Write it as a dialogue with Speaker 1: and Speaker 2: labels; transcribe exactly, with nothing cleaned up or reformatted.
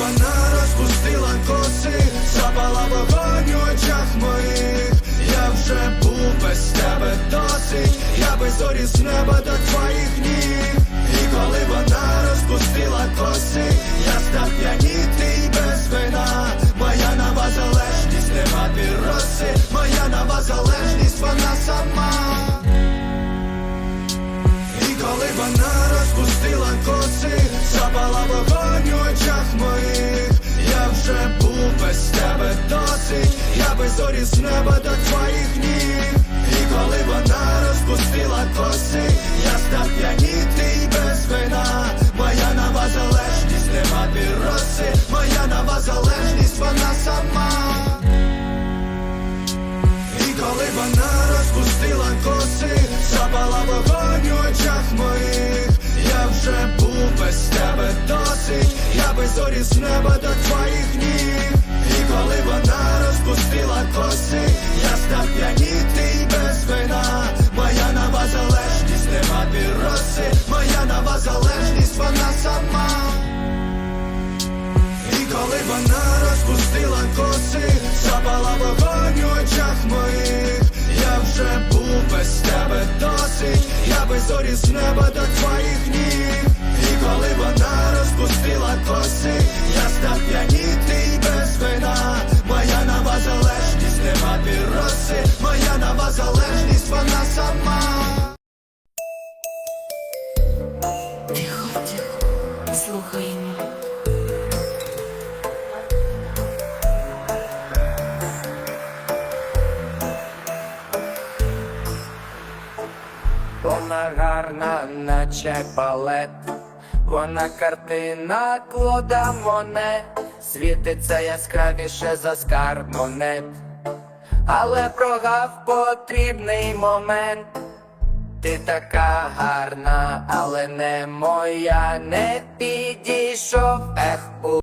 Speaker 1: вона розпустила коси, запала вогонь у очах моїх. Я вже був без тебе досить, я би зорі з неба до твоїх ніг. І коли вона розпустила коси, я став п'яніти і без вина. Моя нова залежність, нема роси, моя нова залежність, вона сама. І коли вона розпустила коси, запала вогонь у очах моїх. Я вже був без тебе досить, я би зорі з неба до твоїх ніг. І коли вона розпустила коси, я став п'яніти і без вина. Моя нова залежність, нема роси, моя нова залежність, вона сама. І коли вона розпустила коси, запала вогонь у очах моїх. Я вже був без тебе досить, я би зорі з неба до твоїх ніг. І коли вона розпустила коси, я став п'яніти і без вина. Моя нова залежність, нема роси, моя нова залежність, вона сама. І коли вона розпустила коси, запала вогонь у очах моїх. Я вже був без тебе досить, я би зорі з неба до твоїх ніг. І коли вона розпустила коси, я став п'яніти і без вина. Моя нова залежність, нема роси, моя нова залежність, вона сама.
Speaker 2: Тихо, тихо, слухаймо.
Speaker 3: Вона гарна, наче балет, вона картина Клода Моне, світиться яскравіше за скарб монет, але прогав потрібний момент. Ти така гарна, але не моя, не підійшов ех у